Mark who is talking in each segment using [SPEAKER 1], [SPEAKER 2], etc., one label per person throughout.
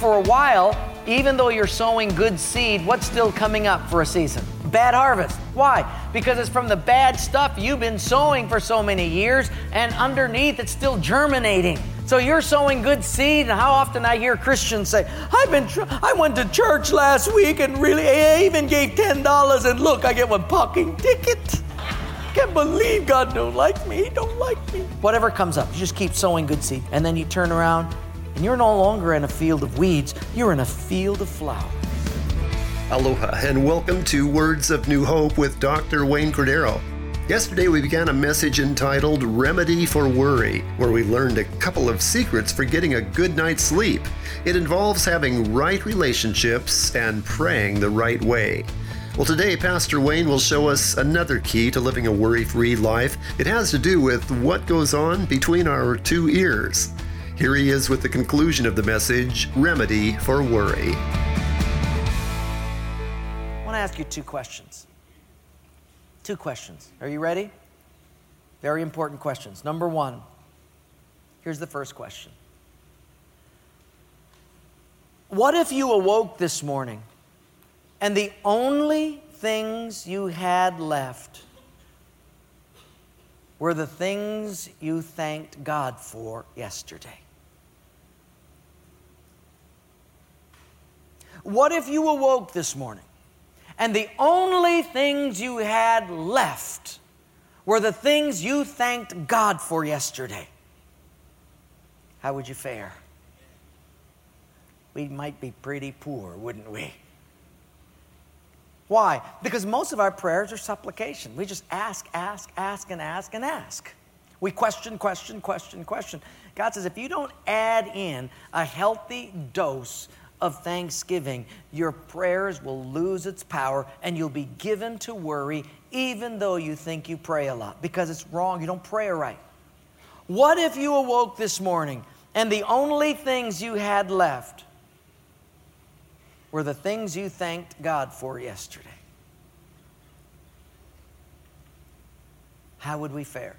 [SPEAKER 1] for a while, even though you're sowing good seed, what's still coming up for a season? Bad harvest. Why? Because it's from the bad stuff you've been sowing for so many years, and underneath it's still germinating. So you're sowing good seed, and how often I hear Christians say, I went to church last week and really, I even gave $10 and look, I get one parking ticket. Can't believe God don't like me. He don't like me. Whatever comes up, you just keep sowing good seed. And then you turn around and you're no longer in a field of weeds. You're in a field of flowers.
[SPEAKER 2] Aloha and welcome to Words of New Hope with Dr. Wayne Cordero. Yesterday we began a message entitled Remedy for Worry, where we learned a couple of secrets for getting a good night's sleep. It involves having right relationships and praying the right way. Well, today Pastor Wayne will show us another key to living a worry-free life. It has to do with what goes on between our two ears. Here he is with the conclusion of the message, Remedy for Worry.
[SPEAKER 1] I want to ask you two questions. Two questions. Are you ready? Very important questions. Number one, here's the first question. What if you awoke this morning and the only things you had left were the things you thanked God for yesterday? What if you awoke this morning and the only things you had left were the things you thanked God for yesterday? How would you fare? We might be pretty poor, wouldn't we? Why? Because most of our prayers are supplication. We just ask, and ask. We question. God says, if you don't add in a healthy dose of thanksgiving, your prayers will lose its power and you'll be given to worry even though you think you pray a lot, because it's wrong. You don't pray right. What if you awoke this morning and the only things you had left were the things you thanked God for yesterday? How would we fare?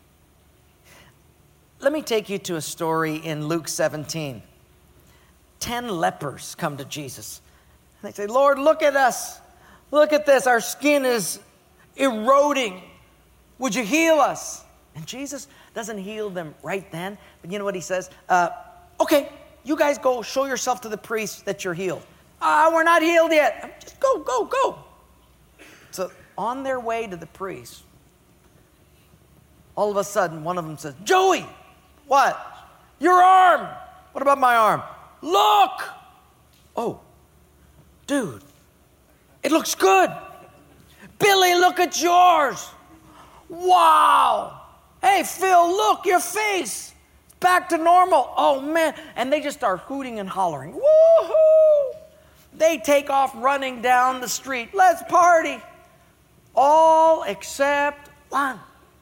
[SPEAKER 1] Let me take you to a story in Luke 17. 10 lepers come to Jesus. And they say, Lord, look at us. Look at this. Our skin is eroding. Would you heal us? And Jesus doesn't heal them right then. But you know what he says? Okay, you guys go show yourself to the priest that you're healed. We're not healed yet. Just go. So on their way to the priest, all of a sudden, one of them says, Joey, what? Your arm. What about my arm? Look. Oh, dude, it looks good. Billy, look at yours. Wow. Hey, Phil, look, your face. Back to normal. Oh, man. And they just start hooting and hollering. Woo-hoo. They take off running down the street. Let's party. All except one.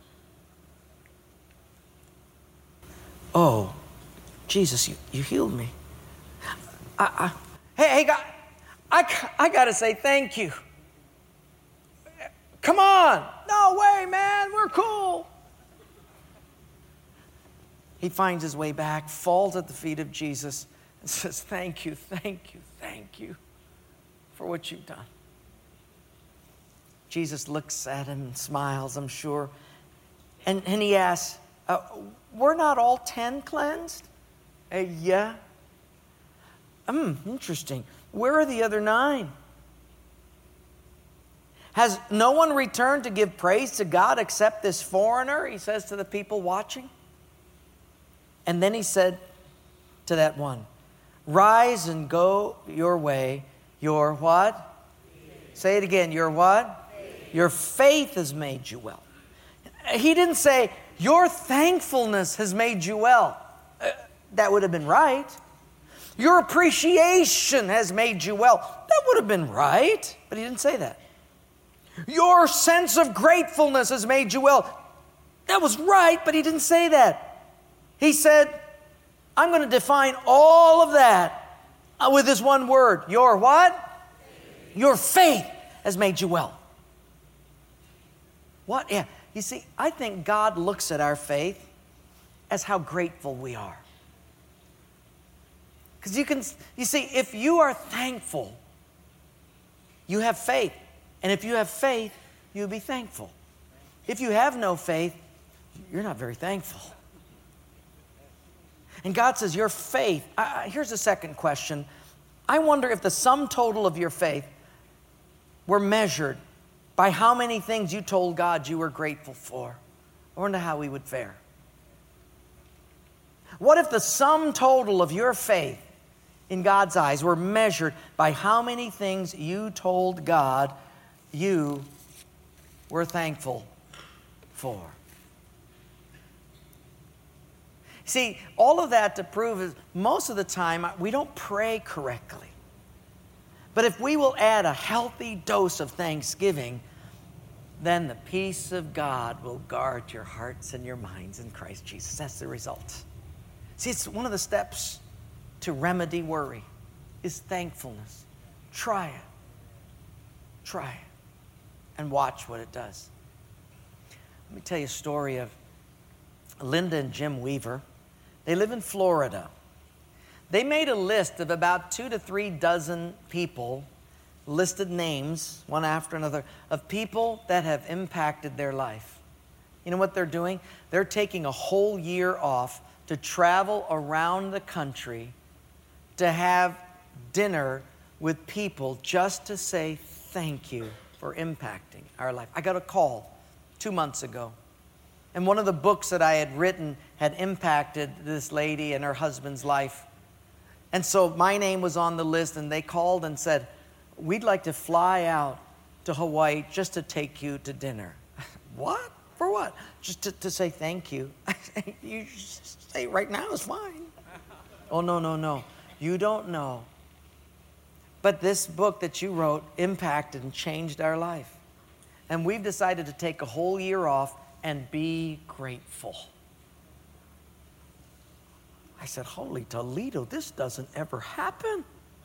[SPEAKER 1] Oh, Jesus, you healed me. Hey, God, I got to say thank you. Come on. No way, man. We're cool. He finds his way back, falls at the feet of Jesus, and says, thank you for what you've done. Jesus looks at him and smiles, I'm sure. And he asks, were not all 10 cleansed? Yeah. Interesting. Where are the other 9? Has no one returned to give praise to God except this foreigner? He says to the people watching. And then he said to that one, rise and go your way. Your what? Faith. Say it again. Your what? Faith. Your faith has made you well. He didn't say, your thankfulness has made you well. That would have been right. Your appreciation has made you well. That would have been right. But he didn't say that. Your sense of gratefulness has made you well. That was right, but he didn't say that. He said, I'm going to define all of that with this one word. Your what? Faith. Your faith has made you well. What? Yeah. You see, I think God looks at our faith as how grateful we are. Because you see, if you are thankful, you have faith. And if you have faith, you'll be thankful. If you have no faith, you're not very thankful. And God says, your faith, here's a second question. I wonder if the sum total of your faith were measured by how many things you told God you were grateful for. I wonder how we would fare. What if the sum total of your faith in God's eyes were measured by how many things you told God you were thankful for? See, all of that to prove is most of the time we don't pray correctly. But if we will add a healthy dose of thanksgiving, then the peace of God will guard your hearts and your minds in Christ Jesus. That's the result. See, it's one of the steps to remedy worry is thankfulness. Try it. Try it. And watch what it does. Let me tell you a story of Linda and Jim Weaver. They live in Florida. They made a list of about 2 to 3 dozen people, listed names, one after another, of people that have impacted their life. You know what they're doing? They're taking a whole year off to travel around the country to have dinner with people just to say thank you for impacting our life. I got a call 2 months ago. And one of the books that I had written had impacted this lady and her husband's life. And so my name was on the list, and they called and said, we'd like to fly out to Hawaii just to take you to dinner. What? For what? Just to say thank you. You just say right now is fine. Oh, no. You don't know. But this book that you wrote impacted and changed our life. And we've decided to take a whole year off and be grateful. I said, holy Toledo, this doesn't ever happen.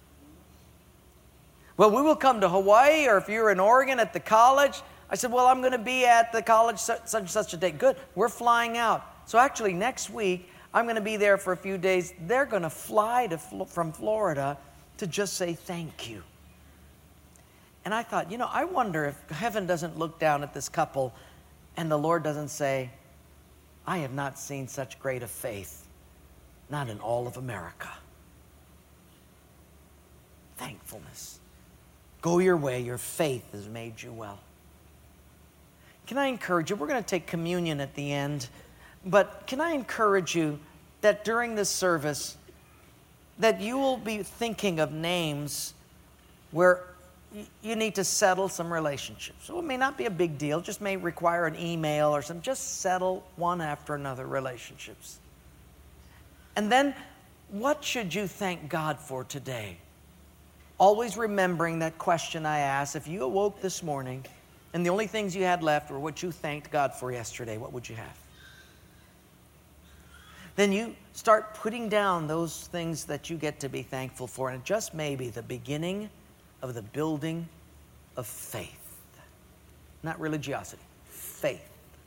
[SPEAKER 1] Well, we will come to Hawaii, or if you're in Oregon at the college. I said, well, I'm going to be at the college such and such a day. Good, we're flying out. So actually next week, I'm going to be there for a few days. They're going to fly from Florida to just say thank you. And I thought, I wonder if heaven doesn't look down at this couple and the Lord doesn't say, I have not seen such great a faith, not in all of America. Thankfulness. Go your way, your faith has made you well. Can I encourage you? We're going to take communion at the end, but can I encourage you that during this service, that you will be thinking of names where you need to settle some relationships. So it may not be a big deal, just may require an email or something. Just settle one after another relationships. And then, what should you thank God for today? Always remembering that question I asked. If you awoke this morning and the only things you had left were what you thanked God for yesterday, what would you have? Then you start putting down those things that you get to be thankful for, and it just may be the beginning of the building of faith. Not religiosity, faith.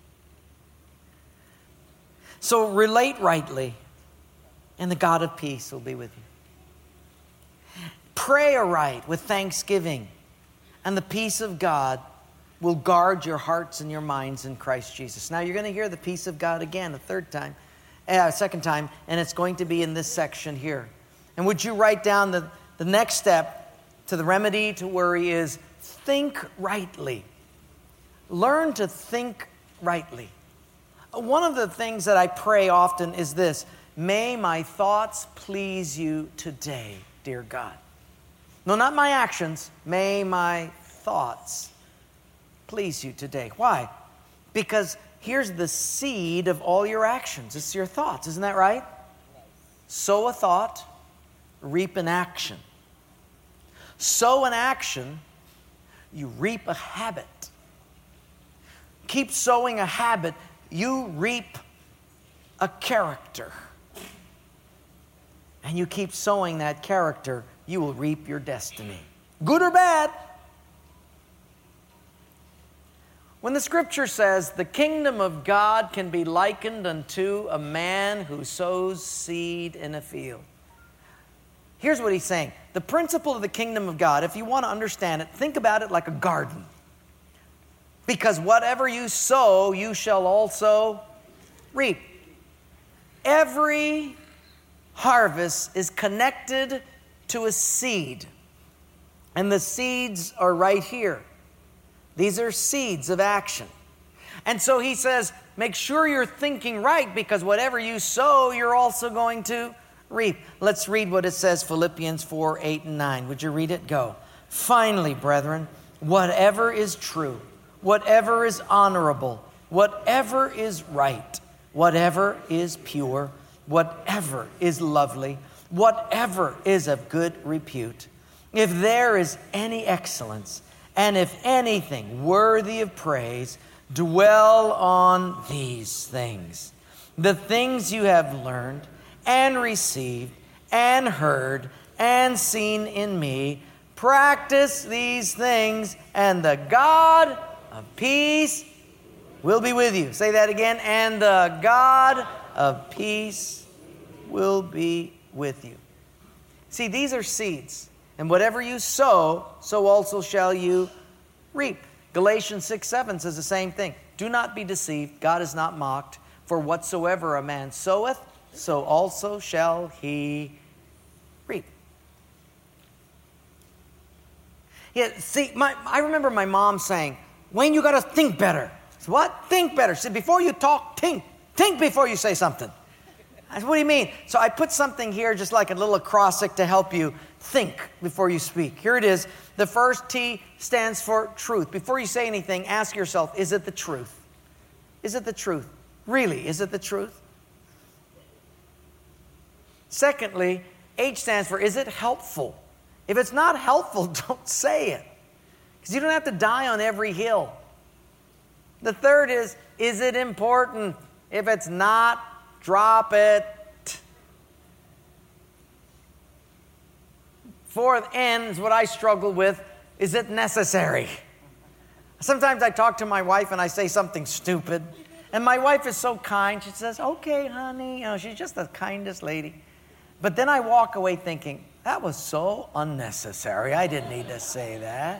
[SPEAKER 1] So relate rightly, and the God of peace will be with you. Pray aright with thanksgiving, and the peace of God will guard your hearts and your minds in Christ Jesus. Now you're going to hear the peace of God again a second time, and it's going to be in this section here. And would you write down the next step to the remedy to worry is think rightly. Learn to think rightly. One of the things that I pray often is this: may my thoughts please you today, dear God. No, not my actions. May my thoughts please you today. Why? Because here's the seed of all your actions. It's your thoughts. Isn't that right? Sow a thought, reap an action. Sow an action, you reap a habit. Keep sowing a habit, you reap a character. And you keep sowing that character, you will reap your destiny. Good or bad. When the scripture says the kingdom of God can be likened unto a man who sows seed in a field, Here's what he's saying. The principle of the kingdom of God, if you want to understand it, think about it like a garden. Because whatever you sow, you shall also reap. Every harvest is connected to a seed. And the seeds are right here. These are seeds of action. And so he says, make sure you're thinking right, because whatever you sow, you're also going to reap. Let's read what it says, Philippians 4, 8, and 9. Would you read it? Go. Finally, brethren, whatever is true, whatever is honorable, whatever is right, whatever is pure, whatever is lovely, whatever is of good repute, if there is any excellence, and if anything worthy of praise, dwell on these things. The things you have learned and received and heard and seen in me, practice these things, and the God of peace will be with you. Say that again. And the God of peace will be with you. See, these are seeds. And whatever you sow, so also shall you reap. Galatians 6, 7 says the same thing. Do not be deceived. God is not mocked. For whatsoever a man soweth, so also shall he reap. Yeah, see, I remember my mom saying, Wayne, you got to think better. I said, what? Think better. She said, before you talk, think. Think before you say something. I said, what do you mean? So I put something here, just like a little acrostic to help you think before you speak. Here it is. The first T stands for truth. Before you say anything, ask yourself, is it the truth? Is it the truth? Really, is it the truth? Secondly, H stands for, is it helpful? If it's not helpful, don't say it. Because you don't have to die on every hill. The third is it important? If it's not, drop it. Fourth N is what I struggle with. Is it necessary? Sometimes I talk to my wife and I say something stupid. And my wife is so kind. She says, okay, honey. She's just the kindest lady. But then I walk away thinking, that was so unnecessary. I didn't need to say that.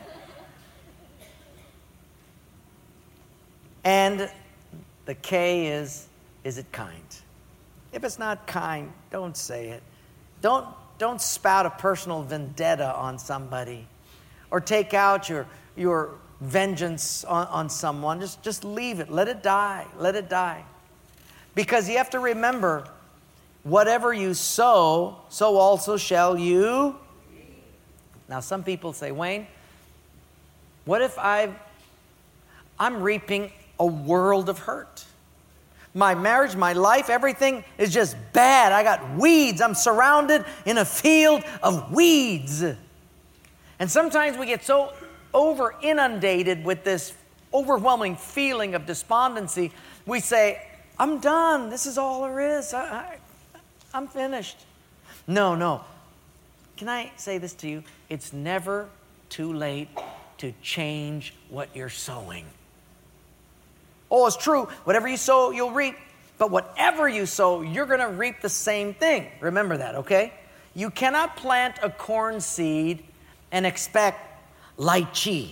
[SPEAKER 1] And the K is it kind? If it's not kind, don't say it. Don't spout a personal vendetta on somebody or take out your vengeance on someone. Just leave it. Let it die. Let it die. Because you have to remember, whatever you sow, so also shall you. Now, some people say, Wayne, what if I'm reaping a world of hurt? My marriage, my life, everything is just bad. I got weeds. I'm surrounded in a field of weeds. And sometimes we get so over inundated with this overwhelming feeling of despondency, we say, I'm done. This is all there is. I'm finished. No. Can I say this to you? It's never too late to change what you're sowing. Oh, it's true. Whatever you sow, you'll reap. But whatever you sow, you're going to reap the same thing. Remember that, okay? You cannot plant a corn seed and expect lychee.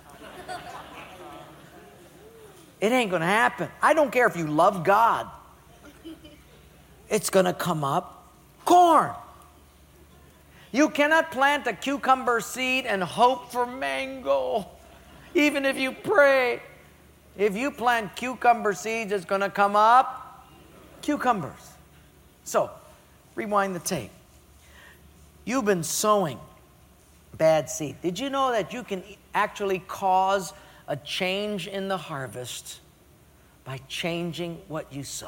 [SPEAKER 1] It ain't going to happen. I don't care if you love God. It's going to come up corn. You cannot plant a cucumber seed and hope for mango, even if you pray. If you plant cucumber seeds, it's going to come up cucumbers. So, rewind the tape. You've been sowing bad seed. Did you know that you can actually cause a change in the harvest by changing what you sow?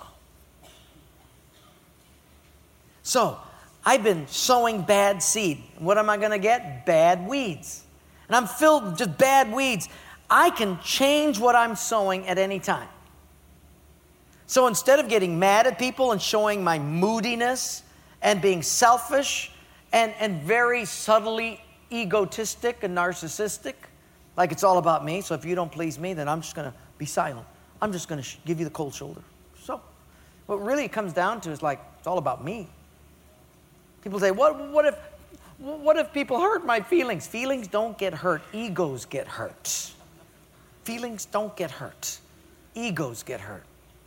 [SPEAKER 1] So, I've been sowing bad seed. What am I going to get? Bad weeds. And I'm filled with just bad weeds. I can change what I'm sowing at any time. So instead of getting mad at people and showing my moodiness and being selfish and very subtly egotistic and narcissistic, like it's all about me, so if you don't please me, then I'm just going to be silent. I'm just going to give you the cold shoulder. So what really it comes down to is like, it's all about me. People say, what if What if people hurt my feelings? Feelings don't get hurt. Egos get hurt. Feelings don't get hurt. Egos get hurt.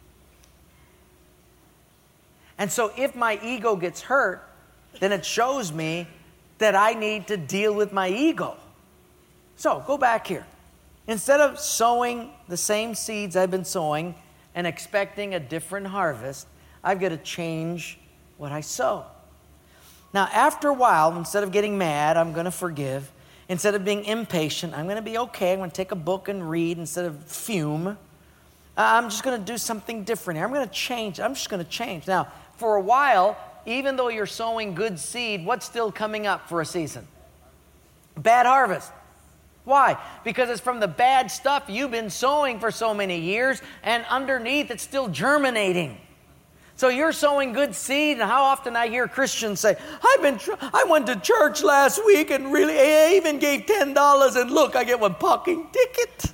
[SPEAKER 1] And so if my ego gets hurt, then it shows me that I need to deal with my ego. So go back here. Instead of sowing the same seeds I've been sowing and expecting a different harvest, I've got to change what I sow. Now, after a while, instead of getting mad, I'm going to forgive. Instead of being impatient, I'm going to be okay. I'm going to take a book and read instead of fume. I'm just going to do something different here. I'm going to change. I'm just going to change. Now, for a while, even though you're sowing good seed, what's still coming up for a season? Bad harvest. Why? Because it's from the bad stuff you've been sowing for so many years, and underneath it's still germinating. So you're sowing good seed, and how often I hear Christians say, I went to church last week and really, I even gave $10, and look, I get one parking ticket.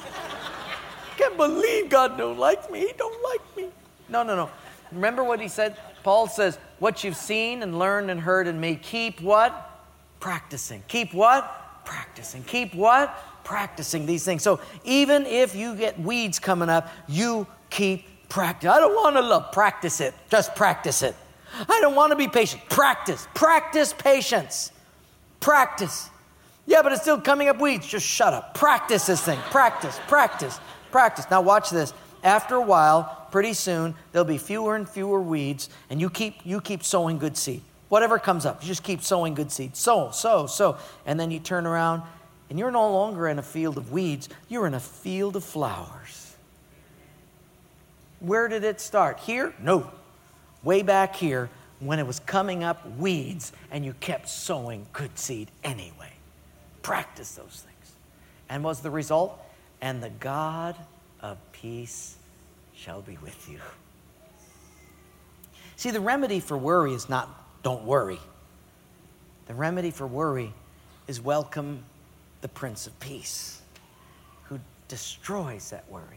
[SPEAKER 1] Can't believe God don't like me. He don't like me. No. Remember what he said? Paul says, what you've seen and learned and heard in me, keep what? Practicing. Keep what? Practicing. Keep what? Practicing these things. So even if you get weeds coming up, you keep practice. I don't want to love. Practice it. Just practice it. I don't want to be patient. Practice. Practice patience. Practice. Yeah, but it's still coming up weeds. Just shut up. Practice this thing. Practice. Now watch this. After a while, pretty soon, there'll be fewer and fewer weeds, and you keep sowing good seed. Whatever comes up, you just keep sowing good seed. Sow. And then you turn around, and you're no longer in a field of weeds. You're in a field of flowers. Where did it start? Here? No. Way back here when it was coming up weeds and you kept sowing good seed anyway. Practice those things. And what's the result? And the God of peace shall be with you. See, the remedy for worry is not don't worry. The remedy for worry is welcome the Prince of Peace who destroys that worry.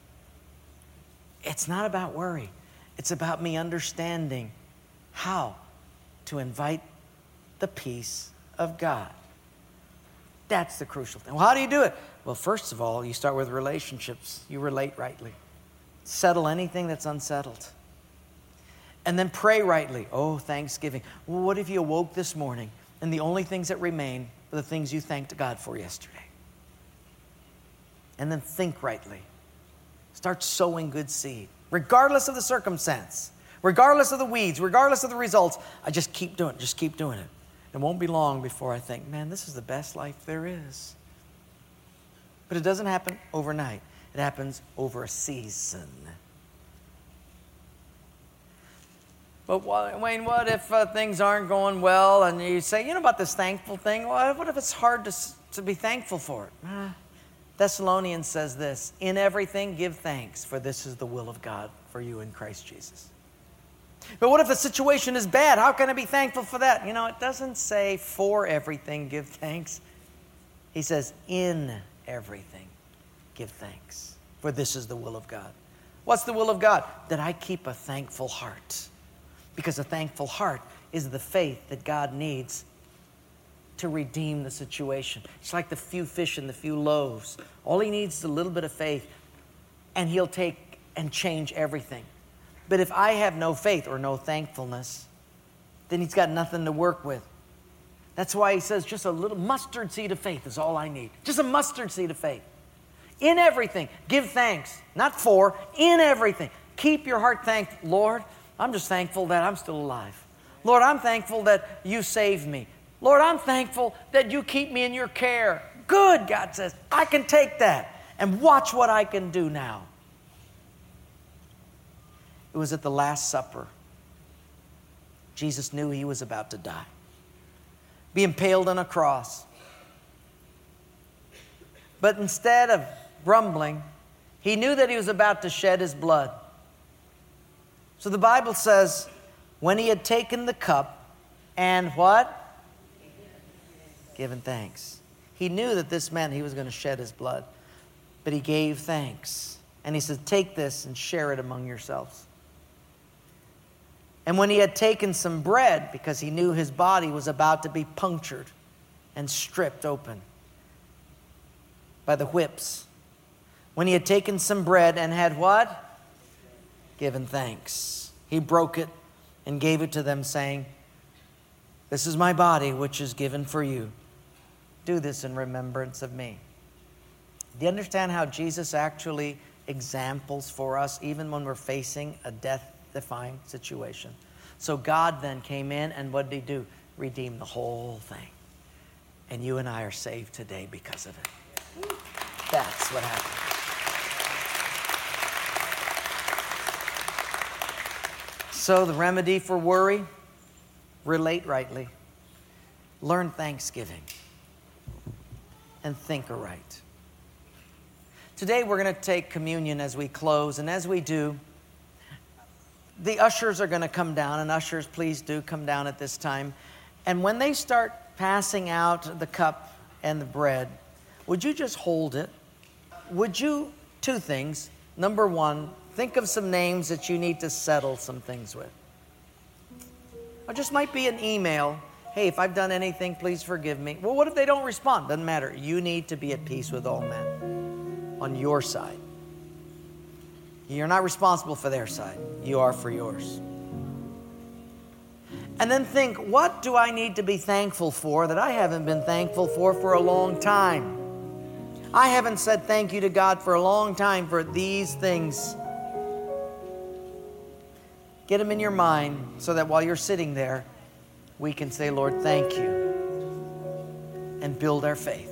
[SPEAKER 1] It's not about worry. It's about me understanding how to invite the peace of God. That's the crucial thing. Well, how do you do it? Well, first of all, you start with relationships. You relate rightly. Settle anything that's unsettled. And then pray rightly. Oh, Thanksgiving. Well, what if you awoke this morning and the only things that remain are the things you thanked God for yesterday? And then think rightly. Start sowing good seed, regardless of the circumstance, regardless of the weeds, regardless of the results. I just keep doing it. Just keep doing it. It won't be long before I think, man, this is the best life there is. But it doesn't happen overnight. It happens over a season. But Wayne, what if things aren't going well and you say, about this thankful thing? Well, what if it's hard to be thankful for it? Thessalonians says this, in everything give thanks, for this is the will of God for you in Christ Jesus. But what if the situation is bad? How can I be thankful for that? It doesn't say for everything give thanks. He says in everything give thanks, for this is the will of God. What's the will of God? That I keep a thankful heart. Because a thankful heart is the faith that God needs to redeem the situation. It's like the few fish and the few loaves. All he needs is a little bit of faith, and he'll take and change everything. But if I have no faith or no thankfulness, then he's got nothing to work with. That's why he says just a little mustard seed of faith is all I need. Just a mustard seed of faith. In everything, give thanks. Not for, in everything. Keep your heart thankful. Lord, I'm just thankful that I'm still alive. Lord, I'm thankful that you saved me. Lord, I'm thankful that you keep me in your care. Good, God says. I can take that and watch what I can do now. It was at the Last Supper. Jesus knew he was about to die. Be impaled on a cross. But instead of grumbling, he knew that he was about to shed his blood. So the Bible says, when he had taken the cup and what? Given thanks. He knew that this meant he was going to shed his blood. But he gave thanks. And he said, take this and share it among yourselves. And when he had taken some bread, because he knew his body was about to be punctured and stripped open by the whips. When he had taken some bread and had what? Given thanks. He broke it and gave it to them, saying, "This is my body, which is given for you. Do this in remembrance of me." Do you understand how Jesus actually examples for us, even when we're facing a death-defying situation? So God then came in, and what did he do? Redeem the whole thing. And you and I are saved today because of it. That's what happened. So the remedy for worry, relate rightly. Learn thanksgiving. And think aright. Today we're going to take communion as we close, and as we do, the ushers are going to come down, and ushers, please do come down at this time. And when they start passing out the cup and the bread, would you just hold it? Would you, two things. Number one, think of some names that you need to settle some things with. Or just might be an email. Hey, if I've done anything, please forgive me. Well, what if they don't respond? Doesn't matter. You need to be at peace with all men on your side. You're not responsible for their side. You are for yours. And then think, what do I need to be thankful for that I haven't been thankful for a long time? I haven't said thank you to God for a long time for these things. Get them in your mind so that while you're sitting there, we can say, Lord, thank you, and build our faith.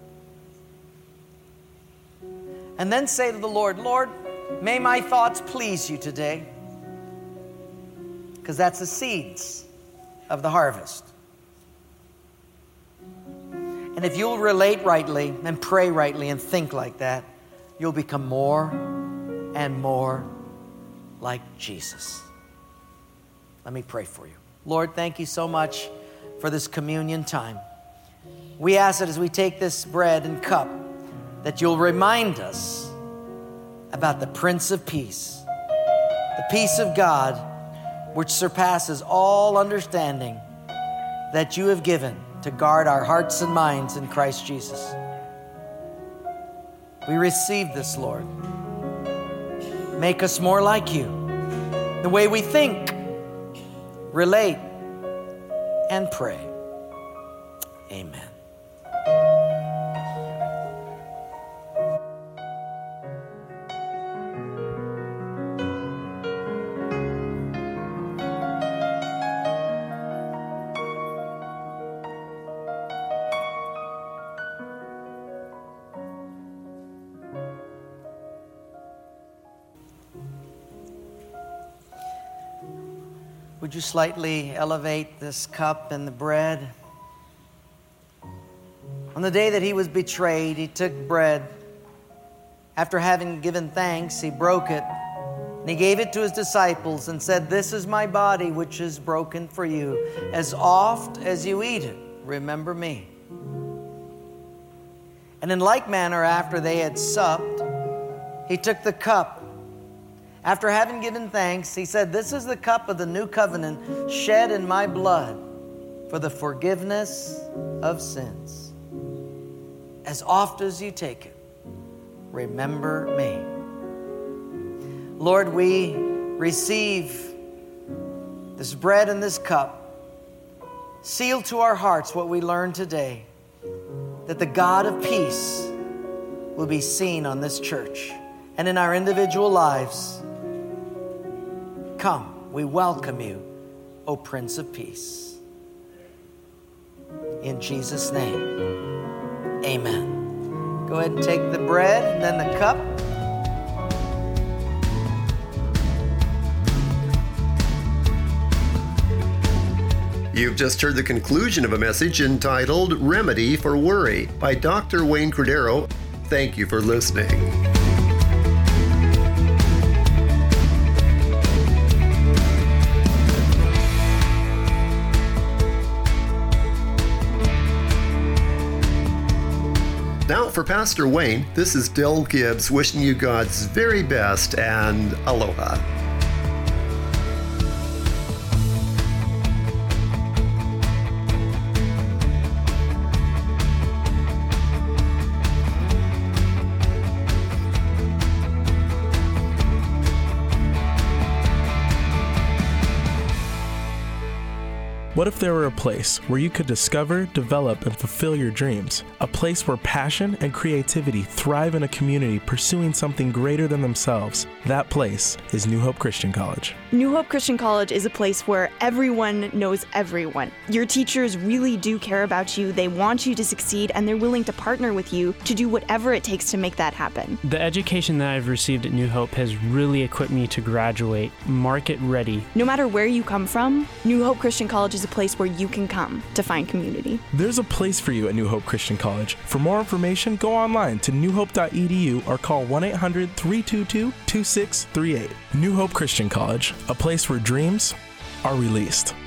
[SPEAKER 1] And then say to the Lord, Lord, may my thoughts please you today, because that's the seeds of the harvest. And if you'll relate rightly and pray rightly and think like that, you'll become more and more like Jesus. Let me pray for you. Lord, thank you so much for this communion time. We ask that as we take this bread and cup, that you'll remind us about the Prince of Peace, the peace of God, which surpasses all understanding, that you have given to guard our hearts and minds in Christ Jesus. We receive this, Lord. Make us more like you. The way we think, relate, and pray. Amen. Would you slightly elevate this cup and the bread? On the day that he was betrayed, he took bread. After having given thanks, he broke it, and he gave it to his disciples and said, "This is my body, which is broken for you. As oft as you eat it, remember me." And in like manner, after they had supped, he took the cup. After having given thanks, he said, "This is the cup of the new covenant shed in my blood for the forgiveness of sins. As oft as you take it, remember me." Lord, we receive this bread and this cup. Seal to our hearts what we learned today, that the God of peace will be seen on this church and in our individual lives. Come, we welcome you, O Prince of Peace. In Jesus' name, amen. Go ahead and take the bread and then the cup.
[SPEAKER 2] You've just heard the conclusion of a message entitled Remedy for Worry by Dr. Wayne Cordeiro. Thank you for listening. Now for Pastor Wayne, this is Del Gibbs wishing you God's very best and aloha.
[SPEAKER 3] What if there were a place where you could discover, develop, and fulfill your dreams? A place where passion and creativity thrive in a community pursuing something greater than themselves. That place is New Hope Christian College.
[SPEAKER 4] New Hope Christian College is a place where everyone knows everyone. Your teachers really do care about you, they want you to succeed, and they're willing to partner with you to do whatever it takes to make that happen.
[SPEAKER 5] The education that I've received at New Hope has really equipped me to graduate market ready.
[SPEAKER 4] No matter where you come from, New Hope Christian College is a place where you can come to find community.
[SPEAKER 3] There's a place for you at New Hope Christian College. For more information, go online to newhope.edu or call 1-800-322-2638. New Hope Christian College, a place where dreams are released.